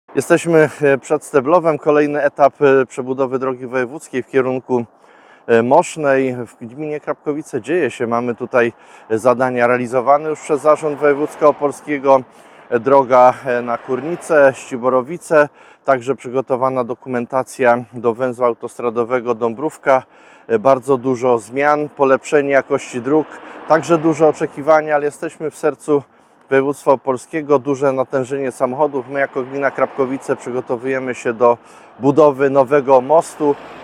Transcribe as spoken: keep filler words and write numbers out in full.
Jesteśmy przed Steblowem, kolejny etap przebudowy drogi wojewódzkiej w kierunku Mosznej. W gminie Krapkowice dzieje się, mamy tutaj zadania realizowane już przez Zarząd Województwa Opolskiego. Droga na Kurnice, Ściborowice, także przygotowana dokumentacja do węzła autostradowego Dąbrówka. Bardzo dużo zmian, polepszenie jakości dróg, także duże oczekiwania, ale jesteśmy w sercu województwa opolskiego, duże natężenie samochodów. My jako gmina Krapkowice przygotowujemy się do budowy nowego mostu